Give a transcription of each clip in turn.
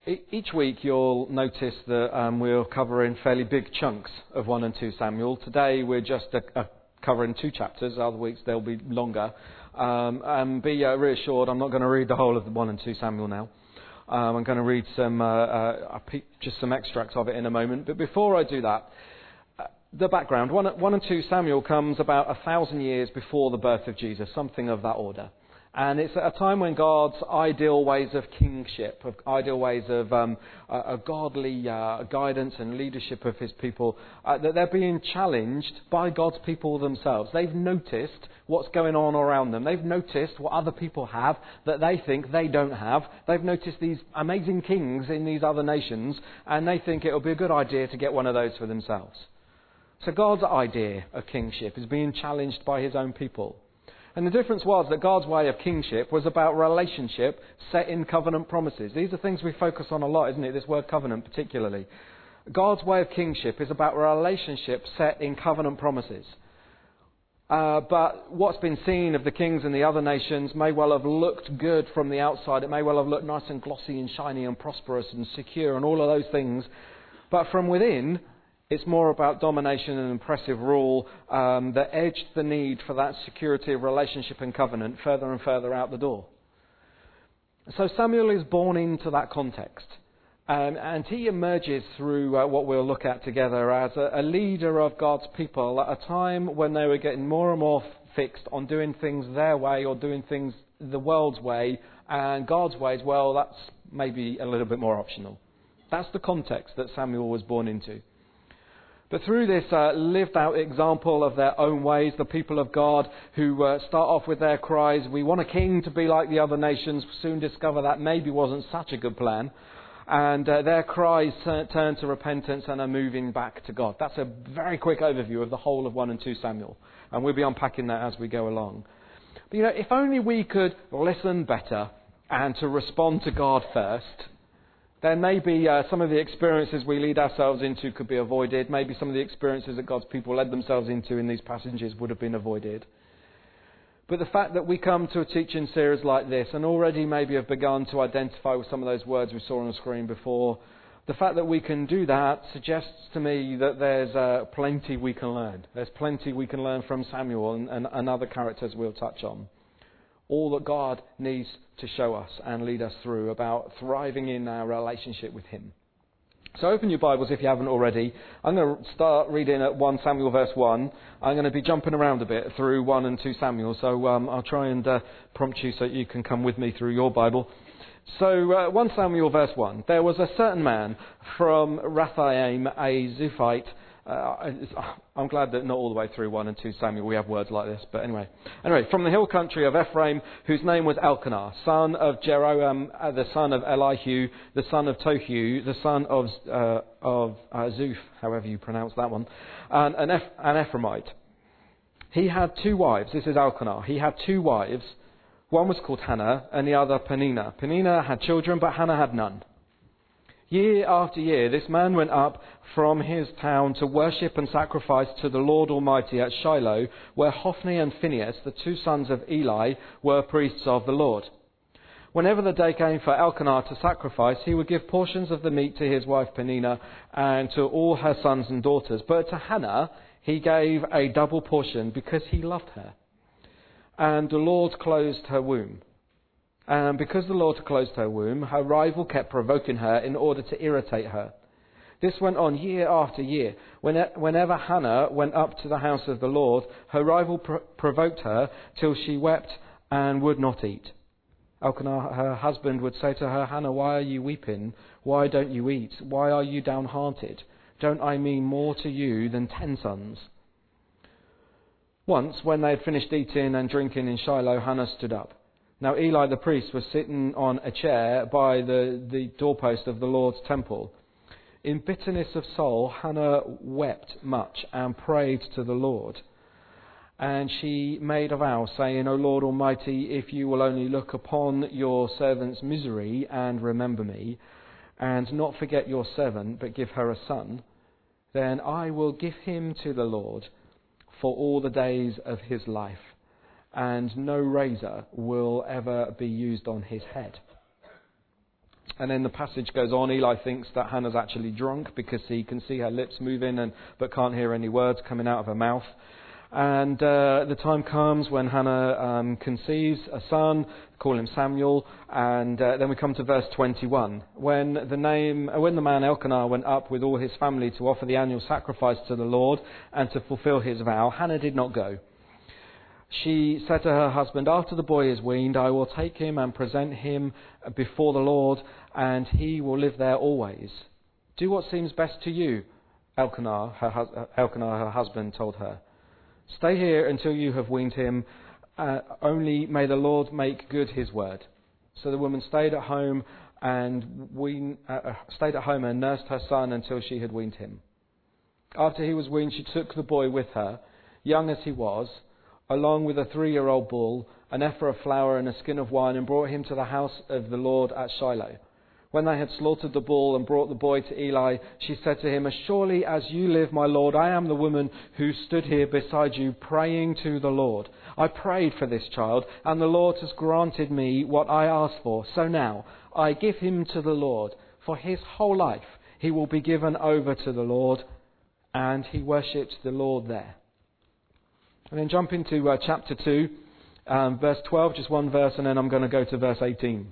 Each week you'll notice that we're covering fairly big chunks of 1 and 2 Samuel. Today we're just covering 2 chapters. Other weeks they'll be longer. And be reassured, I'm not going to read the whole of 1 and 2 Samuel now. I'm going to read just some extracts of it in a moment. But before I do that, the background. 1 and 2 Samuel comes about 1,000 years before the birth of Jesus, something of that order. And it's at a time when God's ideal ways of kingship, of ideal ways of a godly guidance and leadership of his people, that they're being challenged by God's people themselves. They've noticed what's going on around them. They've noticed what other people have that they think they don't have. They've noticed these amazing kings in these other nations, and they think it'll be a good idea to get one of those for themselves. So God's idea of kingship is being challenged by his own people. And the difference was that God's way of kingship was about relationship set in covenant promises. These are things we focus on a lot, isn't it? This word covenant particularly. God's way of kingship is about relationship set in covenant promises. But what's been seen of the kings in the other nations may well have looked good from the outside. It may well have looked nice and glossy and shiny and prosperous and secure and all of those things. But from within, it's more about domination and impressive rule that edged the need for that security of relationship and covenant further and further out the door. So Samuel is born into that context. And he emerges through what we'll look at together as a leader of God's people at a time when they were getting more and more fixed on doing things their way or doing things the world's way. And God's ways, well, that's maybe a little bit more optional. That's the context that Samuel was born into. But through this lived out example of their own ways, the people of God who start off with their cries, we want a king to be like the other nations, soon discover that maybe wasn't such a good plan. And their cries turn to repentance and are moving back to God. That's a very quick overview of the whole of 1 and 2 Samuel. And we'll be unpacking that as we go along. But if only we could listen better and to respond to God first, then maybe some of the experiences we lead ourselves into could be avoided. Maybe some of the experiences that God's people led themselves into in these passages would have been avoided. But the fact that we come to a teaching series like this and already maybe have begun to identify with some of those words we saw on the screen before, the fact that we can do that suggests to me that there's plenty we can learn. There's plenty we can learn from Samuel and other characters we'll touch on. All that God needs to show us and lead us through about thriving in our relationship with him. So open your Bibles if you haven't already. I'm going to start reading at 1 Samuel verse 1. I'm going to be jumping around a bit through 1 and 2 Samuel, so I'll try and prompt you so you can come with me through your Bible. So 1 Samuel verse 1. There was a certain man from Raphaim, a Zuphite. I'm glad that not all the way through 1 and 2 Samuel we have words like this, but anyway, from the hill country of Ephraim, whose name was Elkanah, son of Jeroham, the son of Elihu, the son of Tohu, the son of Zuph, however you pronounce that one, and an Ephraimite. He had 2 wives. This is Elkanah. He had 2 wives. One was called Hannah and the other Peninnah. Peninnah had children, but Hannah had none. Year after year, this man went up from his town to worship and sacrifice to the Lord Almighty at Shiloh, where Hophni and Phinehas, the 2 sons of Eli, were priests of the Lord. Whenever the day came for Elkanah to sacrifice, he would give portions of the meat to his wife Peninnah and to all her sons and daughters. But to Hannah he gave a double portion because he loved her. And the Lord closed her womb. And because the Lord closed her womb, her rival kept provoking her in order to irritate her. This went on year after year. Whenever Hannah went up to the house of the Lord, her rival provoked her till she wept and would not eat. Elkanah, her husband, would say to her, Hannah, why are you weeping? Why don't you eat? Why are you downhearted? Don't I mean more to you than 10 sons? Once, when they had finished eating and drinking in Shiloh, Hannah stood up. Now Eli the priest was sitting on a chair by the doorpost of the Lord's temple. In bitterness of soul, Hannah wept much and prayed to the Lord. And she made a vow, saying, O Lord Almighty, if you will only look upon your servant's misery and remember me, and not forget your servant, but give her a son, then I will give him to the Lord for all the days of his life, and no razor will ever be used on his head. And then the passage goes on. Eli thinks that Hannah's actually drunk because he can see her lips moving but can't hear any words coming out of her mouth. And the time comes when Hannah conceives a son, call him Samuel, and then we come to verse 21. When the man Elkanah went up with all his family to offer the annual sacrifice to the Lord and to fulfill his vow, Hannah did not go. She said to her husband, "After the boy is weaned, I will take him and present him before the Lord, and he will live there always. Do what seems best to you," Elkanah, her husband, told her. "Stay here until you have weaned him. Only may the Lord make good his word." So the woman stayed at home and nursed her son until she had weaned him. After he was weaned, she took the boy with her, young as he was, along with a 3-year-old bull, an ephah of flour and a skin of wine, and brought him to the house of the Lord at Shiloh. When they had slaughtered the bull and brought the boy to Eli, she said to him, "As surely as you live, my Lord, I am the woman who stood here beside you praying to the Lord. I prayed for this child, and the Lord has granted me what I asked for. So now I give him to the Lord. For his whole life he will be given over to the Lord." And he worshipped the Lord there. And then jump into chapter 2, verse 12, just one verse, and then I'm going to go to verse 18.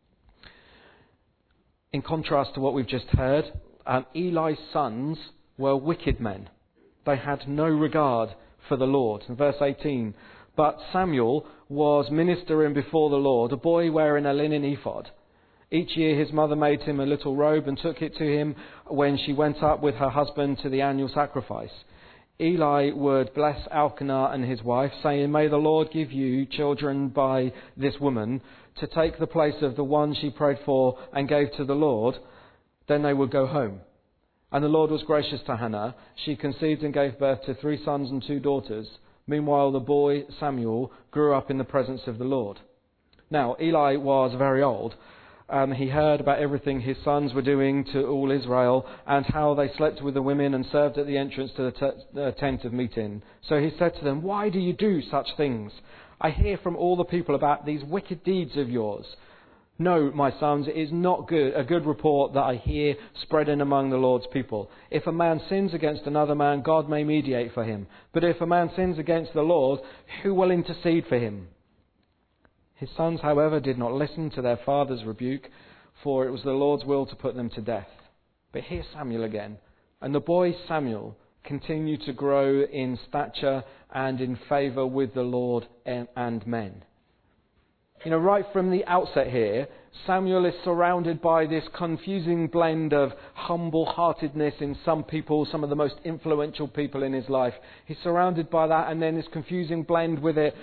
In contrast to what we've just heard, Eli's sons were wicked men. They had no regard for the Lord. In verse 18, "But Samuel was ministering before the Lord, a boy wearing a linen ephod. Each year his mother made him a little robe and took it to him when she went up with her husband to the annual sacrifice. Eli would bless Elkanah and his wife, saying, 'May the Lord give you children by this woman to take the place of the one she prayed for and gave to the Lord.' Then they would go home. And the Lord was gracious to Hannah. She conceived and gave birth to 3 sons and 2 daughters. Meanwhile, the boy Samuel grew up in the presence of the Lord." Now, Eli was very old. He heard about everything his sons were doing to all Israel and how they slept with the women and served at the entrance to the tent of meeting. So he said to them, "Why do you do such things? I hear from all the people about these wicked deeds of yours. No, my sons, it is not a good report that I hear spreading among the Lord's people. If a man sins against another man, God may mediate for him. But if a man sins against the Lord, who will intercede for him?" His sons, however, did not listen to their father's rebuke, for it was the Lord's will to put them to death. But here's Samuel again. And the boy Samuel continued to grow in stature and in favour with the Lord and men. You know, right from the outset here, Samuel is surrounded by this confusing blend of humble-heartedness in some people, some of the most influential people in his life. He's surrounded by that, and then this confusing blend with it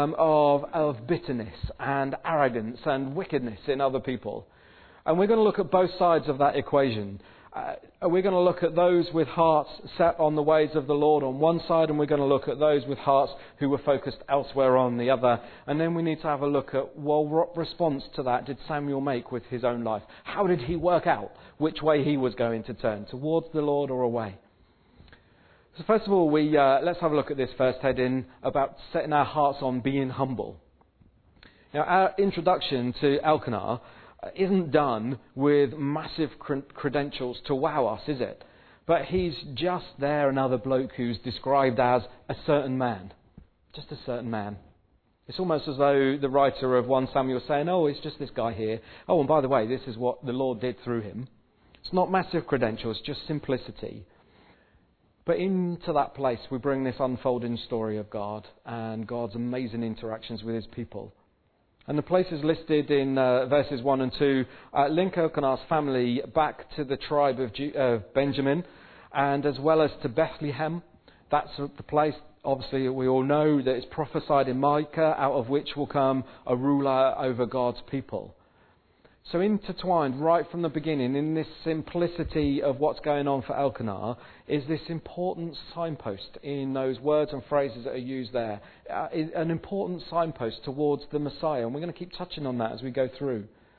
of bitterness and arrogance and wickedness in other people. And we're going to look at both sides of that equation. We're going to look at those with hearts set on the ways of the Lord on one side, and we're going to look at those with hearts who were focused elsewhere on the other. And then we need to have a look at, well, what response to that did Samuel make with his own life? How did he work out which way he was going to turn, towards the Lord or away? So first of all, let's have a look at this first heading about setting our hearts on being humble. Now, our introduction to Elkanah isn't done with massive credentials to wow us, is it? But he's just there, another bloke who's described as a certain man. Just a certain man. It's almost as though the writer of 1 Samuel is saying, "Oh, it's just this guy here. Oh, and by the way, this is what the Lord did through him." It's not massive credentials, just simplicity. But into that place we bring this unfolding story of God and God's amazing interactions with his people. And the places listed in verses 1 and 2 link Elkanah's family back to the tribe of Benjamin, and as well as to Bethlehem. That's the place, obviously, we all know that it's prophesied in Micah, out of which will come a ruler over God's people. So intertwined right from the beginning in this simplicity of what's going on for Elkanah is this important signpost in those words and phrases that are used there. An important signpost towards the Messiah. And we're going to keep touching on that as we go through.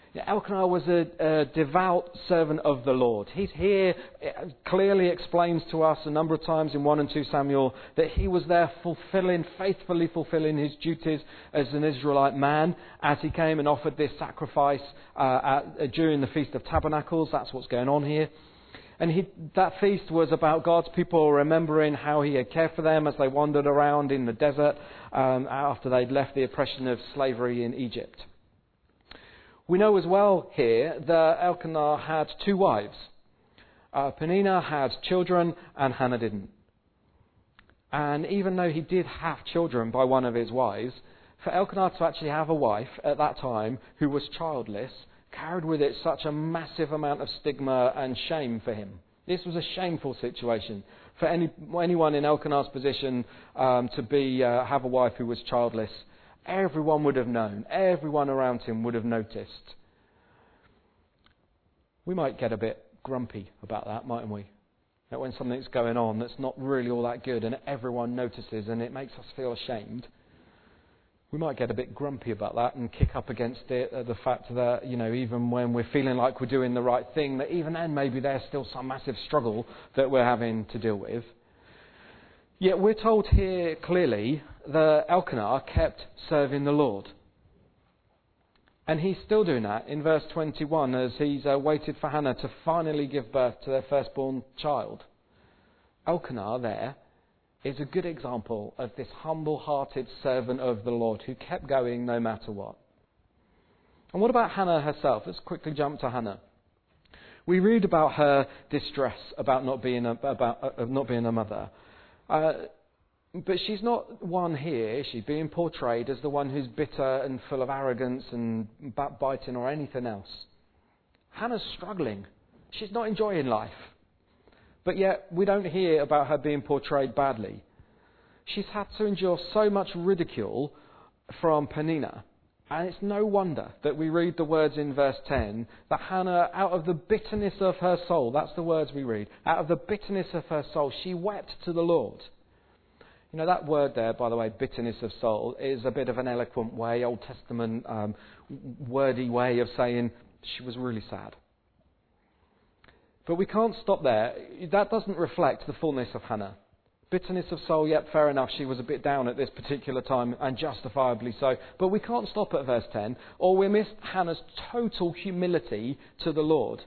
Elkanah was a devout servant of the Lord. He's here, clearly explains to us a number of times in 1 and 2 Samuel that he was there faithfully fulfilling his duties as an Israelite man as he came and offered this sacrifice during the Feast of Tabernacles. That's what's going on here. And that feast was about God's people remembering how he had cared for them as they wandered around in the desert after they'd left the oppression of slavery in Egypt. We know as well here that Elkanah had 2 wives. Peninnah had children and Hannah didn't. And even though he did have children by one of his wives, for Elkanah to actually have a wife at that time who was childless carried with it such a massive amount of stigma and shame for him. This was a shameful situation for anyone in Elkanah's position to have a wife who was childless. Everyone would have known. Everyone around him would have noticed. We might get a bit grumpy about that, mightn't we? That when something's going on that's not really all that good and everyone notices and it makes us feel ashamed, we might get a bit grumpy about that and kick up against it, the fact that, even when we're feeling like we're doing the right thing, that even then maybe there's still some massive struggle that we're having to deal with. Yet we're told here clearly that Elkanah kept serving the Lord. And he's still doing that in verse 21 as he's waited for Hannah to finally give birth to their firstborn child. Elkanah there is a good example of this humble-hearted servant of the Lord who kept going no matter what. And what about Hannah herself? Let's quickly jump to Hannah. We read about her distress about not being a mother. But she's not one here, is she, being portrayed as the one who's bitter and full of arrogance and backbiting or anything else. Hannah's struggling. She's not enjoying life. But yet we don't hear about her being portrayed badly. She's had to endure so much ridicule from Peninnah. And it's no wonder that we read the words in verse 10 that Hannah, out of the bitterness of her soul, that's the words we read, out of the bitterness of her soul, she wept to the Lord. That word there, by the way, bitterness of soul, is a bit of an eloquent way, Old Testament wordy way of saying she was really sad. But we can't stop there. That doesn't reflect the fullness of Hannah. Bitterness of soul, yep, fair enough, she was a bit down at this particular time, and justifiably so. But we can't stop at verse 10, or we miss Hannah's total humility to the Lord.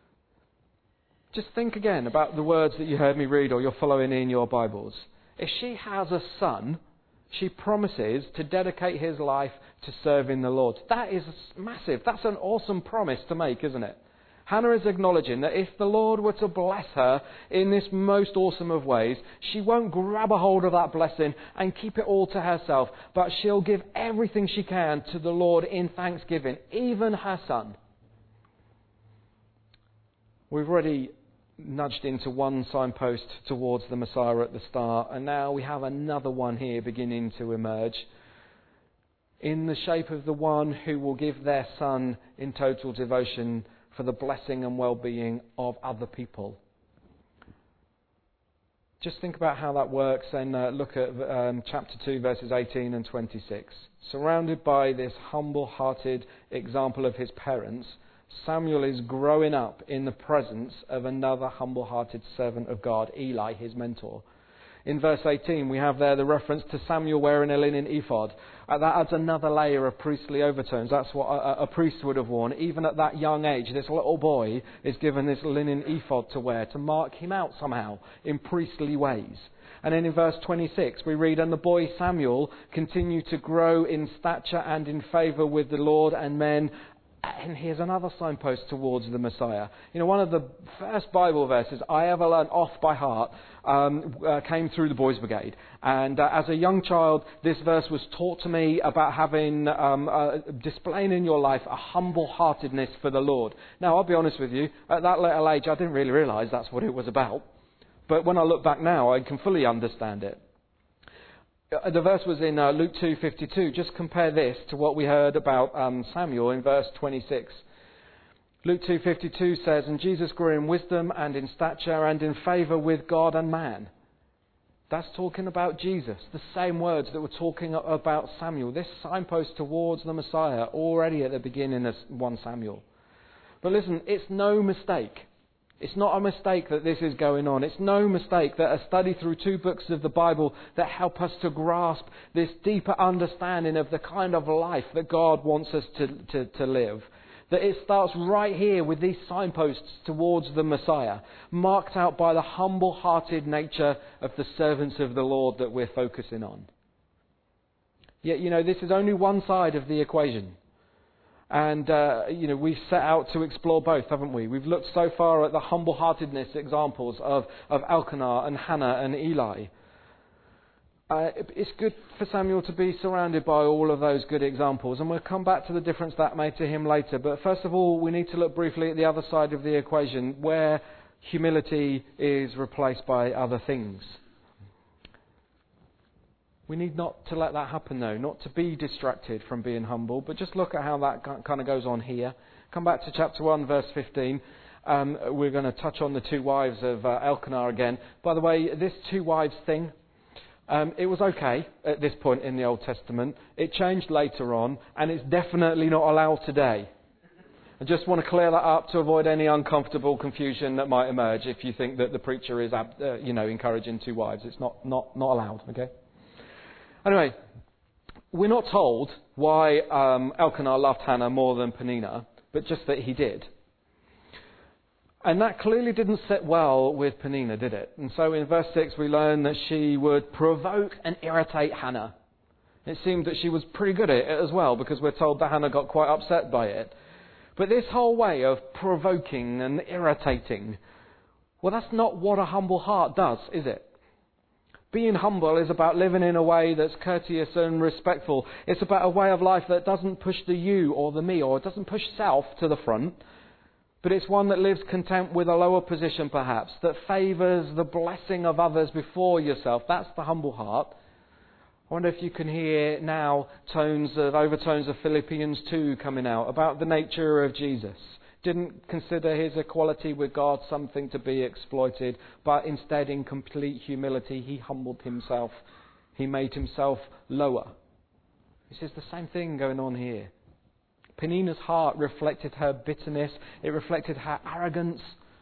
Just think again about the words that you heard me read, or you're following in your Bibles. If she has a son, she promises to dedicate his life to serving the Lord. That is massive. That's an awesome promise to make, isn't it? Hannah is acknowledging that if the Lord were to bless her in this most awesome of ways, she won't grab a hold of that blessing and keep it all to herself, but she'll give everything she can to the Lord in thanksgiving, even her son. We've already nudged into one signpost towards the Messiah at the start, and now we have another one here beginning to emerge in the shape of the one who will give their son in total devotion for the blessing and well-being of other people. Just think about how that works and look at chapter 2, verses 18 and 26. Surrounded by this humble-hearted example of his parents, Samuel is growing up in the presence of another humble-hearted servant of God, Eli, his mentor. In verse 18, we have there the reference to Samuel wearing a linen ephod. That adds another layer of priestly overtones. That's what a priest would have worn. Even at that young age, this little boy is given this linen ephod to wear to mark him out somehow in priestly ways. And then in verse 26, we read, "And the boy Samuel continued to grow in stature and in favour with the Lord and men." And here's another signpost towards the Messiah. One of the first Bible verses I ever learned off by heart came through the Boys Brigade. And as a young child, this verse was taught to me about having, displaying in your life a humble-heartedness for the Lord. Now, I'll be honest with you, at that little age, I didn't really realise that's what it was about. But when I look back now, I can fully understand it. The verse was in Luke 2:52. Just compare this to what we heard about Samuel in verse 26. Luke 2:52 says, "And Jesus grew in wisdom and in stature and in favour with God and man." That's talking about Jesus, the same words that were talking about Samuel. This signpost towards the Messiah already at the beginning of 1 Samuel. But listen, it's no mistake. It's not a mistake that this is going on. It's no mistake that a study through 2 books of the Bible that help us to grasp this deeper understanding of the kind of life that God wants us to live. That it starts right here with these signposts towards the Messiah, marked out by the humble-hearted nature of the servants of the Lord that we're focusing on. Yet, this is only one side of the equation. And, we've set out to explore both, haven't we? We've looked so far at the humble-heartedness examples of Elkanah and Hannah and Eli. It's good for Samuel to be surrounded by all of those good examples, and we'll come back to the difference that made to him later. But first of all, we need to look briefly at the other side of the equation, where humility is replaced by other things. We need not to let that happen, though, not to be distracted from being humble, but just look at how that kind of goes on here. Come back to chapter 1, verse 15. We're going to touch on the 2 wives of Elkanah again. By the way, this 2 wives thing, it was okay at this point in the Old Testament. It changed later on, and it's definitely not allowed today. I just want to clear that up to avoid any uncomfortable confusion that might emerge if you think that the preacher is, encouraging 2 wives. It's not allowed, okay? Anyway, we're not told why Elkanah loved Hannah more than Peninnah, but just that he did. And that clearly didn't sit well with Peninnah, did it? And so in verse 6 we learn that she would provoke and irritate Hannah. It seemed that she was pretty good at it as well, because we're told that Hannah got quite upset by it. But this whole way of provoking and irritating, well, that's not what a humble heart does, is it? Being humble is about living in a way that's courteous and respectful. It's about a way of life that doesn't push the you or the me, or it doesn't push self to the front. But it's one that lives content with a lower position, perhaps, that favours the blessing of others before yourself. That's the humble heart. I wonder if you can hear now overtones of Philippians 2 coming out about the nature of Jesus. Didn't consider his equality with God something to be exploited, but instead in complete humility he humbled himself. He made himself lower. This is the same thing going on here. Peninnah's heart reflected her bitterness. It reflected her arrogance.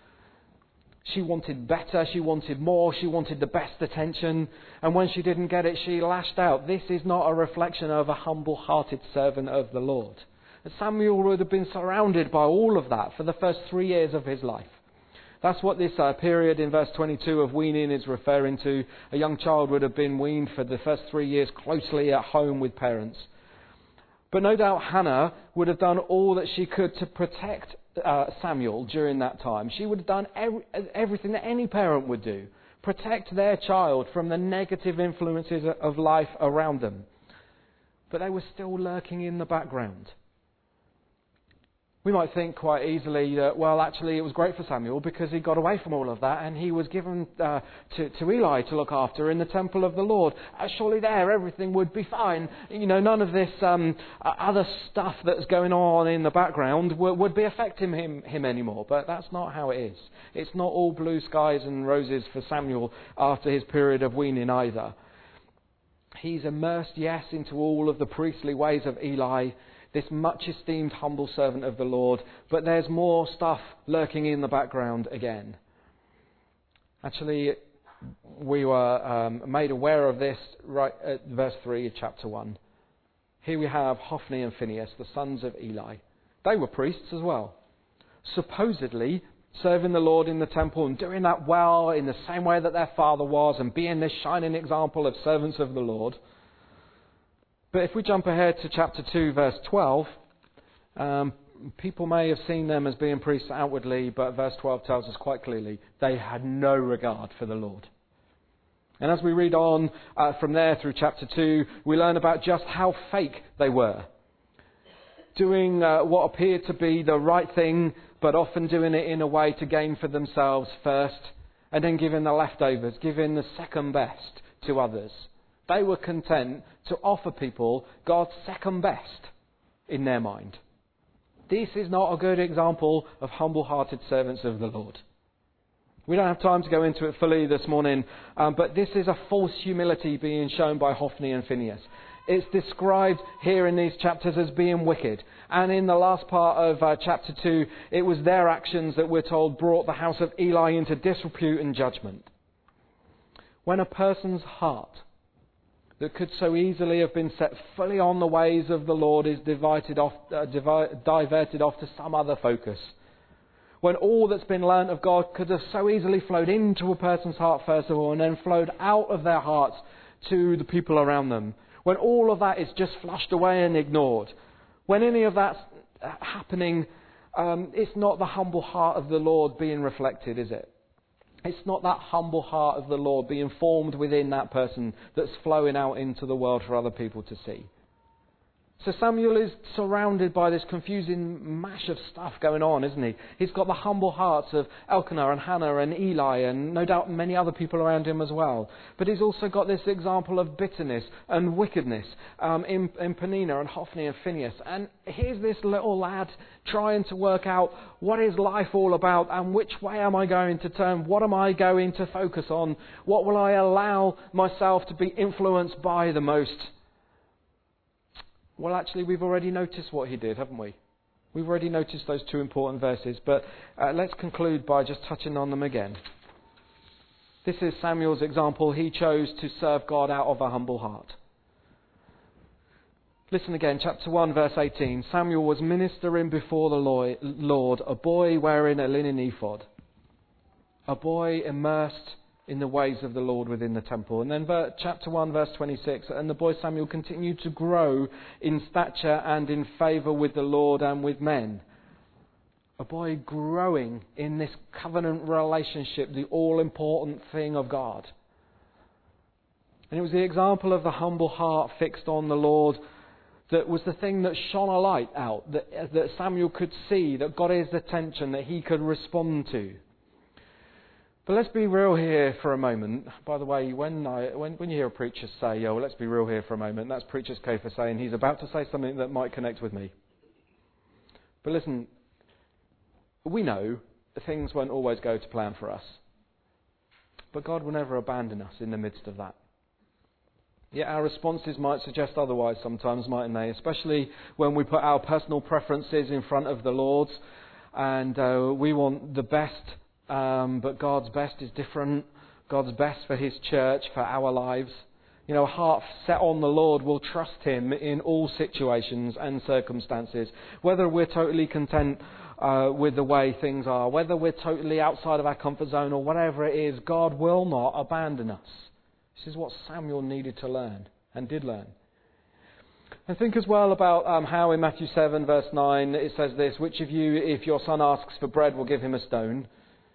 She wanted better. She wanted more. She wanted the best attention. And when she didn't get it, she lashed out. This is not a reflection of a humble-hearted servant of the Lord. Samuel would have been surrounded by all of that for the first 3 years of his life. That's what this period in verse 22 of weaning is referring to. A young child would have been weaned for the first 3 years closely at home with parents. But no doubt Hannah would have done all that she could to protect Samuel during that time. She would have done everything that any parent would do. Protect their child from the negative influences of life around them. But they were still lurking in the background. We might think quite easily that, well, actually it was great for Samuel because he got away from all of that and he was given to Eli to look after in the temple of the Lord. Surely there everything would be fine. None of this other stuff that's going on in the background would be affecting him anymore. But that's not how it is. It's not all blue skies and roses for Samuel after his period of weaning either. He's immersed, yes, into all of the priestly ways of Eli, this much esteemed humble servant of the Lord, but there's more stuff lurking in the background again. Actually, we were made aware of this right at verse 3 of chapter 1. Here we have Hophni and Phinehas, the sons of Eli. They were priests as well, supposedly serving the Lord in the temple and doing that well in the same way that their father was and being this shining example of servants of the Lord. But if we jump ahead to chapter 2, verse 12, people may have seen them as being priests outwardly, but verse 12 tells us quite clearly they had no regard for the Lord. And as we read on from there through chapter 2, we learn about just how fake they were. Doing what appeared to be the right thing, but often doing it in a way to gain for themselves first, and then giving the leftovers, giving the second best to others. They were content to offer people God's second best in their mind. This is not a good example of humble-hearted servants of the Lord. We don't have time to go into it fully this morning, but this is a false humility being shown by Hophni and Phinehas. It's described here in these chapters as being wicked. And in the last part of chapter 2, it was their actions that we're told brought the house of Eli into disrepute and judgment. When a person's heart that could so easily have been set fully on the ways of the Lord is diverted off to some other focus. When all that's been learnt of God could have so easily flowed into a person's heart first of all and then flowed out of their hearts to the people around them. When all of that is just flushed away and ignored. When any of that's happening, it's not the humble heart of the Lord being reflected, is it? It's not that humble heart of the Lord being formed within that person that's flowing out into the world for other people to see. So Samuel is surrounded by this confusing mash of stuff going on, isn't he? He's got the humble hearts of Elkanah and Hannah and Eli and no doubt many other people around him as well. But he's also got this example of bitterness and wickedness in Peninnah and Hophni and Phinehas. And here's this little lad trying to work out what is life all about and which way am I going to turn? What am I going to focus on? What will I allow myself to be influenced by the most? Well, actually, we've already noticed what he did, haven't we? We've already noticed those two important verses, but let's conclude by just touching on them again. This is Samuel's example. He chose to serve God out of a humble heart. Listen again, chapter 1, verse 18. Samuel was ministering before the Lord, a boy wearing a linen ephod, a boy immersed in the ways of the Lord within the temple. And then chapter 1 verse 26, and the boy Samuel continued to grow in stature and in favour with the Lord and with men. A boy growing in this covenant relationship, the all-important thing of God. And it was the example of the humble heart fixed on the Lord that was the thing that shone a light out, that Samuel could see, that got his attention, that he could respond to. But let's be real here for a moment. By the way, when you hear a preacher say, "Oh, let's be real here for a moment," that's preacher's code for saying he's about to say something that might connect with me. But listen, we know that things won't always go to plan for us. But God will never abandon us in the midst of that. Yet our responses might suggest otherwise sometimes, mightn't they? Especially when we put our personal preferences in front of the Lord's and we want the best. But God's best is different. God's best for His church, for our lives. You know, a heart set on the Lord will trust Him in all situations and circumstances. Whether we're totally content with the way things are, whether we're totally outside of our comfort zone or whatever it is, God will not abandon us. This is what Samuel needed to learn and did learn. And think as well about how in Matthew 7 verse 9 it says this, "Which of you, if your son asks for bread, will give him a stone?"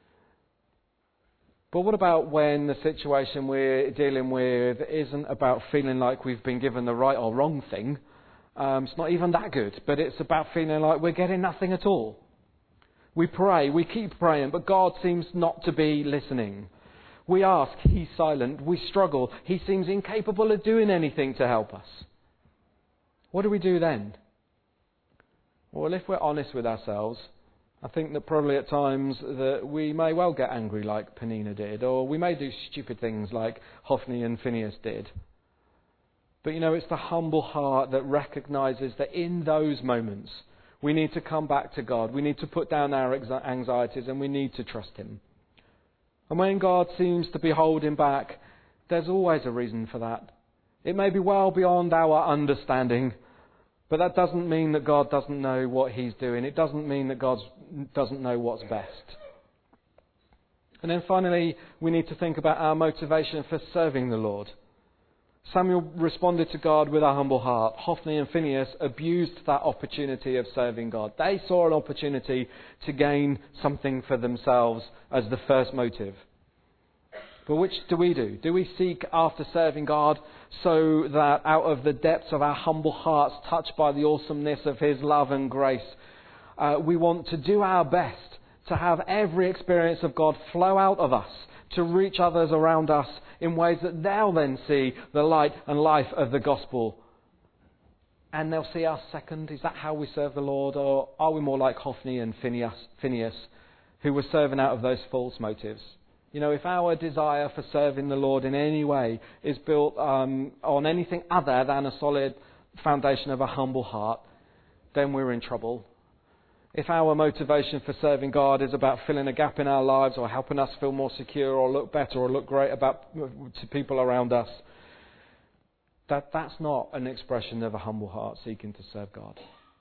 But what about when the situation we're dealing with isn't about feeling like we've been given the right or wrong thing? It's not even that good, but it's about feeling like we're getting nothing at all. We pray, we keep praying, but God seems not to be listening. We ask, He's silent. We struggle, He seems incapable of doing anything to help us. What do we do then? Well, if we're honest with ourselves, I think that probably at times that we may well get angry like Peninnah did, or we may do stupid things like Hophni and Phinehas did. But you know, it's the humble heart that recognises that in those moments we need to come back to God, we need to put down our anxieties and we need to trust Him. And when God seems to be holding back, there's always a reason for that. It may be well beyond our understanding, but that doesn't mean that God doesn't know what He's doing. It doesn't mean that God doesn't know what's best. And then finally, we need to think about our motivation for serving the Lord. Samuel responded to God with a humble heart. Hophni and Phinehas abused that opportunity of serving God. They saw an opportunity to gain something for themselves as the first motive. But which do we do? Do we seek after serving God so that out of the depths of our humble hearts, touched by the awesomeness of His love and grace, we want to do our best to have every experience of God flow out of us, to reach others around us in ways that they'll then see the light and life of the gospel. And they'll see us second. Is that how we serve the Lord? Or are we more like Hophni and Phinehas, who were serving out of those false motives. You know, if our desire for serving the Lord in any way is built on anything other than a solid foundation of a humble heart, then we're in trouble. If our motivation for serving God is about filling a gap in our lives or helping us feel more secure or look better or look great to people around us, that's not an expression of a humble heart seeking to serve God.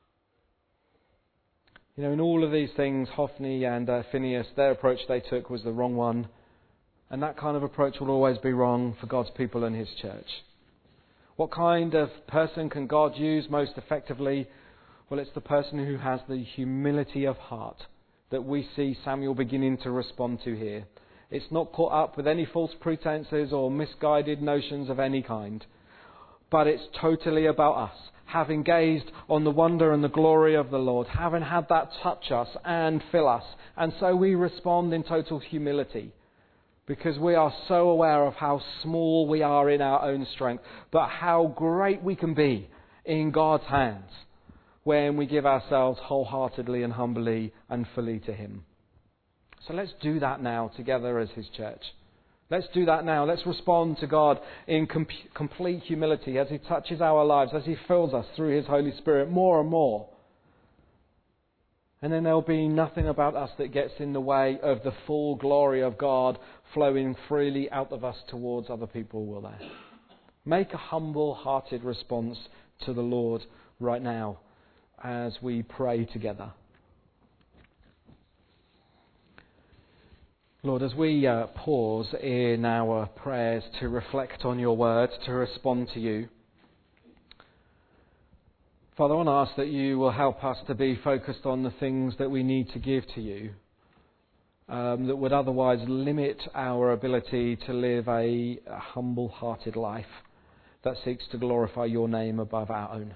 You know, in all of these things, Hophni and Phinehas, their approach they took was the wrong one. And that kind of approach will always be wrong for God's people and His church. What kind of person can God use most effectively? Well, it's the person who has the humility of heart that we see Samuel beginning to respond to here. It's not caught up with any false pretenses or misguided notions of any kind. But it's totally about us, having gazed on the wonder and the glory of the Lord, having had that touch us and fill us. And so we respond in total humility, because we are so aware of how small we are in our own strength, but how great we can be in God's hands when we give ourselves wholeheartedly and humbly and fully to Him. So let's do that now together as His church. Let's do that now. Let's respond to God in complete humility as He touches our lives, as He fills us through His Holy Spirit more and more. And then there'll be nothing about us that gets in the way of the full glory of God flowing freely out of us towards other people, will there? Make a humble-hearted response to the Lord right now as we pray together. Lord, as we pause in our prayers to reflect on your word, to respond to you, Father, I want to ask that you will help us to be focused on the things that we need to give to you, that would otherwise limit our ability to live a humble-hearted life that seeks to glorify your name above our own.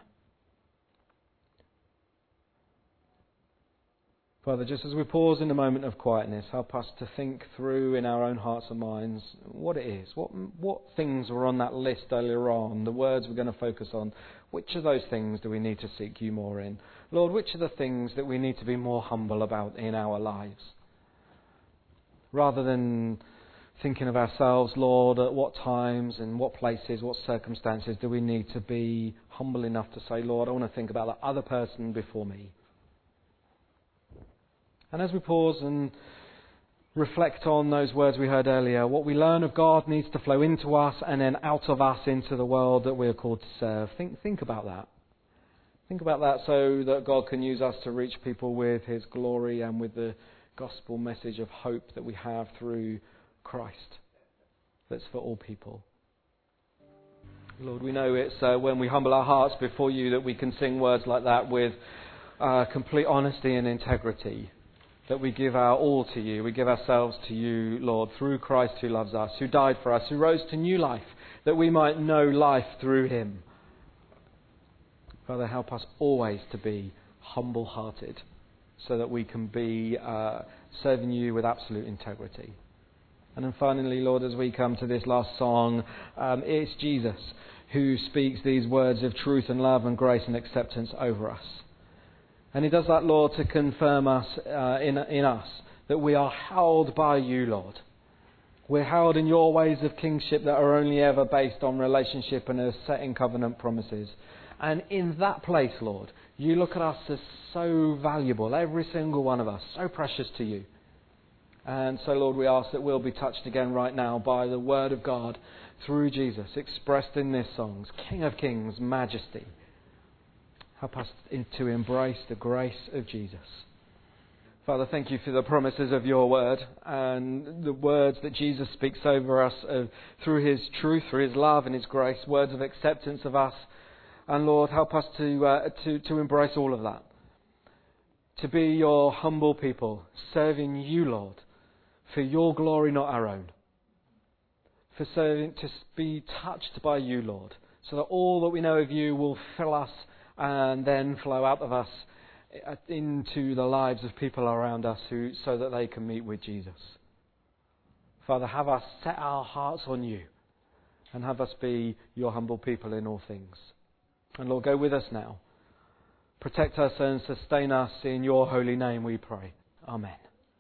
Father, just as we pause in a moment of quietness, help us to think through in our own hearts and minds what it is, what things were on that list earlier on, the words we're going to focus on. Which of those things do we need to seek you more in? Lord, which are the things that we need to be more humble about in our lives? Rather than thinking of ourselves, Lord, at what times and what places, what circumstances do we need to be humble enough to say, Lord, I want to think about that other person before me. And as we pause and reflect on those words we heard earlier, what we learn of God needs to flow into us and then out of us into the world that we are called to serve. Think about that. Think about that so that God can use us to reach people with His glory and with the gospel message of hope that we have through Christ. That's for all people. Lord, we know it's when we humble our hearts before you that we can sing words like that with complete honesty and integrity. That we give our all to you. We give ourselves to you, Lord, through Christ who loves us, who died for us, who rose to new life, that we might know life through Him. Father, help us always to be humble-hearted so that we can be serving you with absolute integrity. And then finally, Lord, as we come to this last song, it's Jesus who speaks these words of truth and love and grace and acceptance over us. And He does that, Lord, to confirm us in us, that we are held by you, Lord. We're held in your ways of kingship that are only ever based on relationship and are set in covenant promises. And in that place, Lord, you look at us as so valuable, every single one of us, so precious to you. And so, Lord, we ask that we'll be touched again right now by the word of God through Jesus, expressed in this song, King of Kings, Majesty. Help us to embrace the grace of Jesus. Father, thank you for the promises of your word and the words that Jesus speaks over us through His truth, through His love and His grace, words of acceptance of us. And Lord, help us to embrace all of that. To be your humble people, serving you, Lord, for your glory, not our own. To be touched by you, Lord, so that all that we know of you will fill us and then flow out of us into the lives of people around us so that they can meet with Jesus. Father, have us set our hearts on you and have us be your humble people in all things. And Lord, go with us now. Protect us and sustain us in your holy name, we pray. Amen.